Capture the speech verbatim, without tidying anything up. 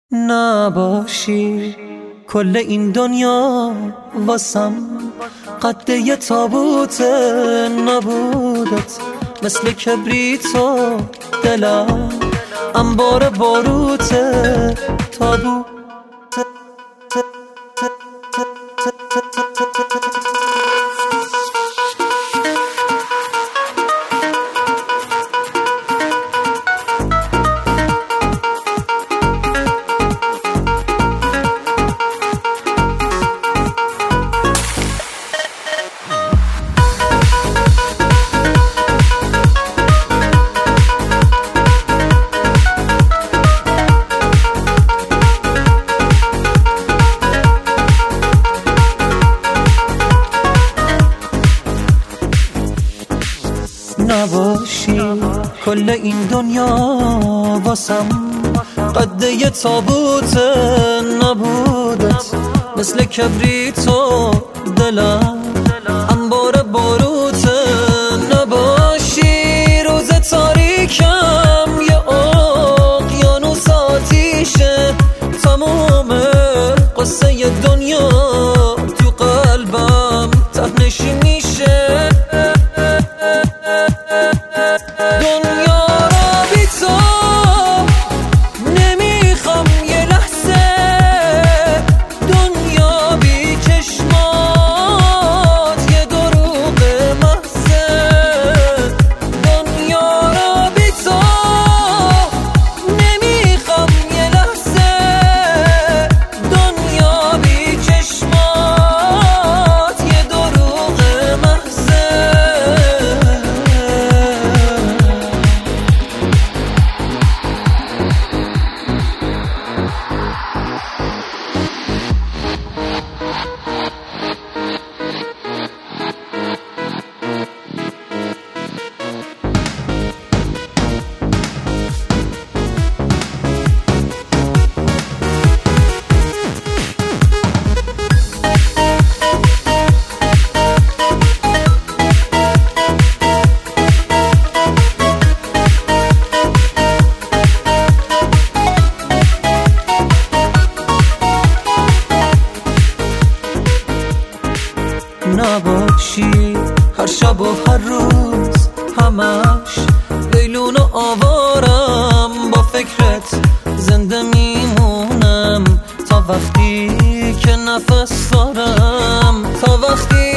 نباشی کل این دنیا واسم قد یه تابوت نبودت، مثل کبریت و دلم انبار باروت تابوت. نباشی کل این دنیا واسم قد یه تابوت نبودت، مثل کبریت و دلم انبار باروت. نباشی روز تاریکم یه اقیانوس آتیشه، تموم قصه دنیا تو قلبم تهنشین میشه. دنیا را بی تو نمیخوام یه لحظه، دنیا بی چشمات یه دروغ محضه. دنیا را بی تو نمیخوام یه لحظه، دنیا بی چشمات یه دروغ محضه. نباشی هر شب و هر روز همش لیلون و آوارم، با فکرت زنده میمونم تا وقتی که نفس دارم، تا وقتی